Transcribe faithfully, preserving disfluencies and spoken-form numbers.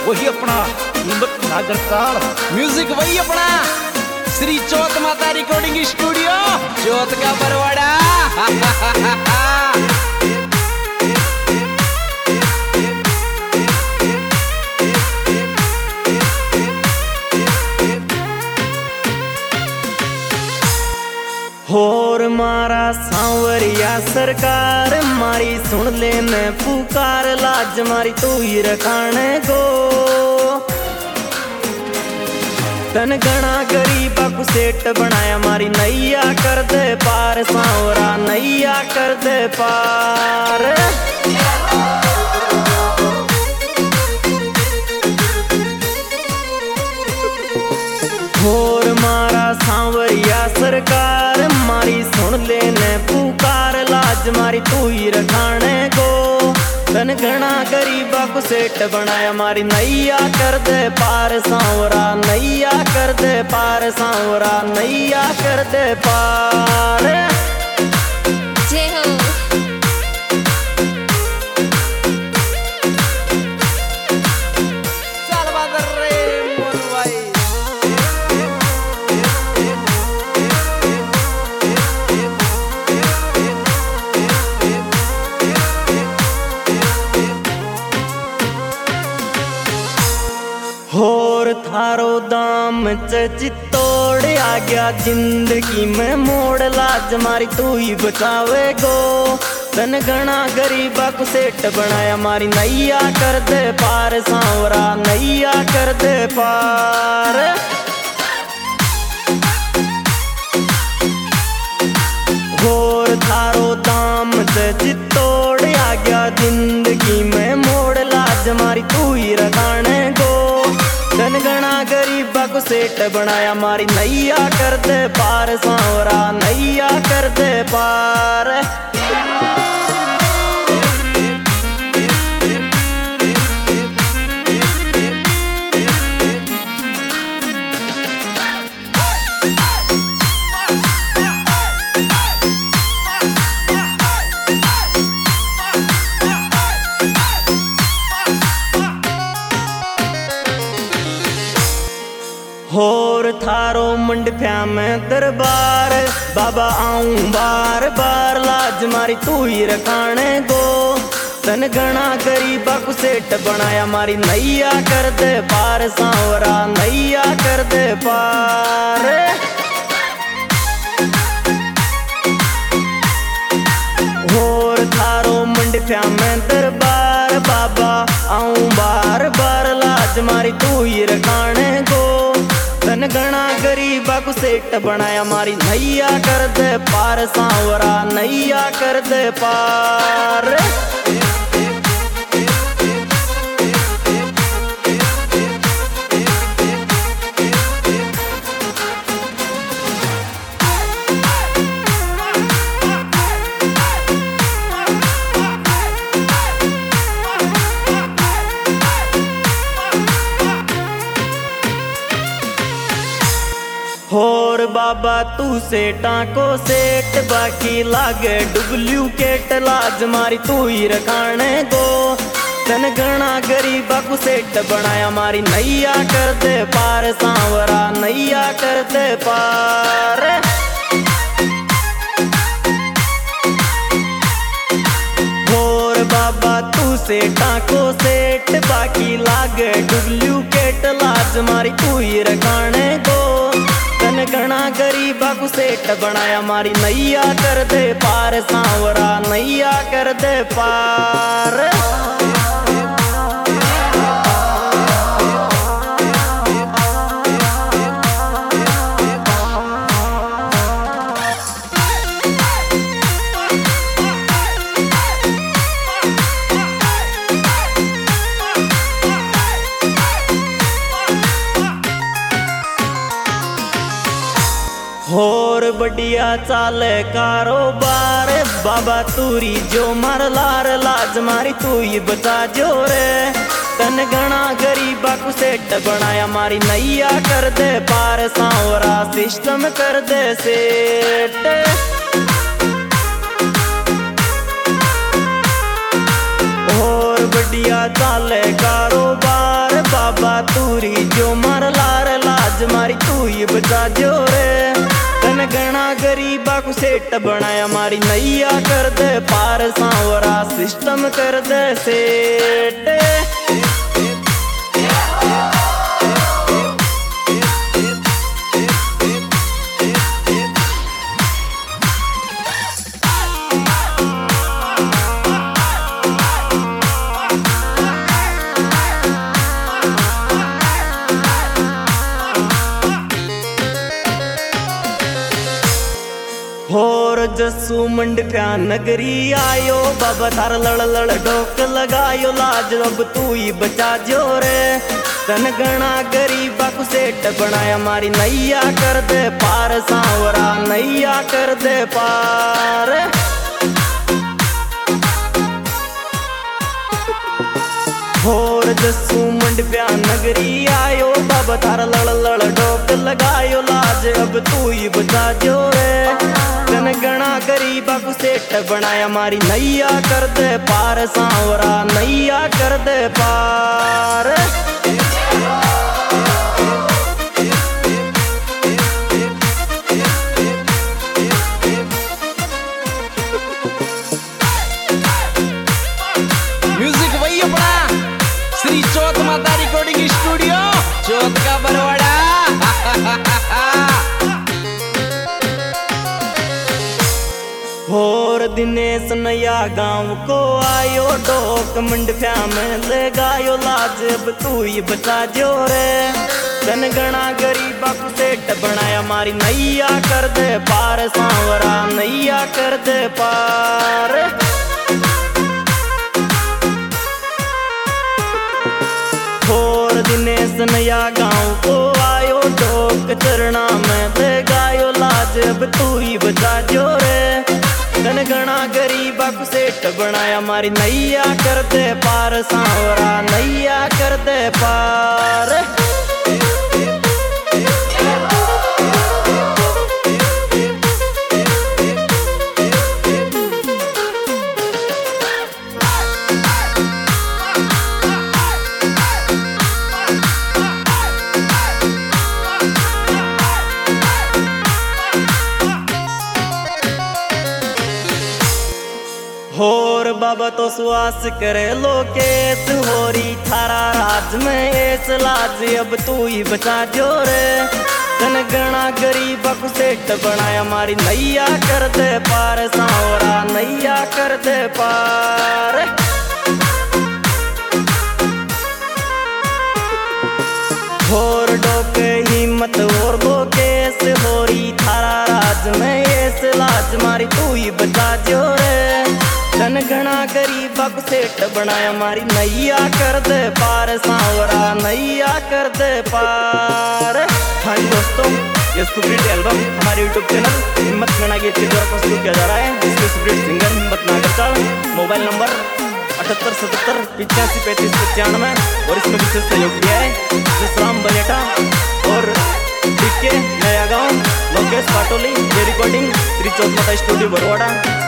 वही अपना हिम्मत नागर ताल म्यूजिक, वही अपना श्री चौथ माता रिकॉर्डिंग स्टूडियो चौथ का बरवाड़ा। होर मारा सांवरिया सरकार मारी सुन ले मैं पुकार, लाज मारी तू ही रखाने गो। तन गणा गरीबा को सेठ बनाया मारी नैया कर दे पार, सांवरा नैया कर दे पार। होर मारा सांवरिया सरकार मारी सुन ले ने पुकार, लाज मारी तू ही रखाने गो। तन घना गरीबा को सेठ बनाया मारी नैया कर दे पार, सांवरा नैया कर दे पार, सांवरा नैया कर दे पार। जय हो। चल बादर रे मोर भाई। होर थारो दाम चित्तौड़ आ गया जिंदगी में मोड़, लाज मारी तू ही बचावे गो। तन घना गरीबा को सेठ बनाया मारी नैया कर दे पार, सांवरा नैया कर दे पार। होर थारो दाम चित्तौड़ आ गया जिंदगी में मोड़, लाज मारी तू ही रखाने गो। धन गणा गरीबा को सेठ बनाया मारी नैया कर दे पार, सांवरा नैया कर दे पार। होर थारो मंडफ्या में दरबार बाबा आऊं बार बार, लाज मारी तू ही रखाने गो। तन घना गरीबा को सेठ बनाया मारी नैया कर दे पार, सांवरा नैया कर दे पार। होर थारो मंडफ्या में दरबार बाबा आऊं बार बार, लाज मारी तू ही रखाने गो। तन घना गरीबा को सेठ बनाया मारी नैया कर दे पार, सांवरा नैया कर दे पार। होर बाबा तू सेठा को सेठ बाकी लागे डुप्लीकेट, लाज मारी तू ही रखाने गो। तन घना गरीबा को सेठ बनाया मारी नैया कर दे पार, सांवरा नैया कर दे पार। होर बाबा तू सेठा को सेठ बाकी लागे डुप्लीकेट, लाज मारी तू ही रखाने गो। तन घना गरीबा को सेठ बनाया मारी नैया कर दे पार, सांवरा नैया कर दे पार। होर बढ़िया चाले कारोबार बाबा तूरी जो मार लार, लाज मारी तू ही बचा जो रे। तन घना गरीबा को सेठ बनाया मारी नैया कर दे पार, सांवरा सिस्टम कर दे सेठ। होर बढ़िया चाले कारोबार बचा जो रे। तन घना गरीबा को सेठ बनाया मारी नैया कर दे पार सांवरा सिस्टम कर दे सेठ। होर जसू मंडप्या नगरी आयो बाबा थार लड़ लड़ डोक लगायो लाज अब तू ही बचा जो रे। तन घना गरीबा को सेठ बनाया मारी नैया कर दे पार सांवरा नैया कर दे पार। होर जसू मंडप्या नगरी आयो बाबा थार लड़ लड़ डोक लगायो लाज अब तू ही बचा जो रे। तन घना गरीबा को सेठ बनाया मारी नैया कर दे पार सांवरा नैया कर दे पार। म्यूजिक वही अपना श्री चौथ माता रिकॉर्डिंग स्टूडियो चौथ का बरवाड़ा। होर दिनेश नया गांव को आयो डोक मंडप्या में ले गायो लाज अब तू ही बचा जो रे। तन घना गरीबा को सेठ बनाया मारी नैया कर दे पार सांवरा नैया कर दे पार। होर दिनेश नया गांव को आयो डोक चरणा में ले गायो लाज अब तू ही बचा जो रे। तन घना गरीबा को सेठ बनाया मारी नैया कर दे पार सांवरा नैया कर दे पार। होर बाबा तो सुहास करे लोकेश होरी थारा राज में ऐस लाज अब तू ही बचा जो रे। तन घना गरीबा को सेठ बनाया मारी नैया कर दे पार सांवरा नैया कर दे पार। होर डोके हिम्मत और लोकेश होरी थारा राज में ऐस लाज मारी तू ही बचा जो रे। तन घना गरीबा को सेठ बनाया मारी नैया कर दे पार सांवरा नैया कर दे पार। हाँ जी दोस्तों, ये सुप्रीत एल्बम हमारे यूट्यूब चैनल हिम्मत गणा के द्वारा प्रस्तुत किया जा रहा है, जिसके सुप्रीत सिंगर हिम्मत नागरचाल। मोबाइल नंबर अठहत्तर सतहत्तर पिचासी पैंतीस पचानवे और इसमें विशेष सहयोग दिया है जसराम बलेटा और डीके नया गाँव लोकेश पाटोली। ये रिकॉर्डिंग श्री चौथ माता स्टूडियो बरवाड़ा।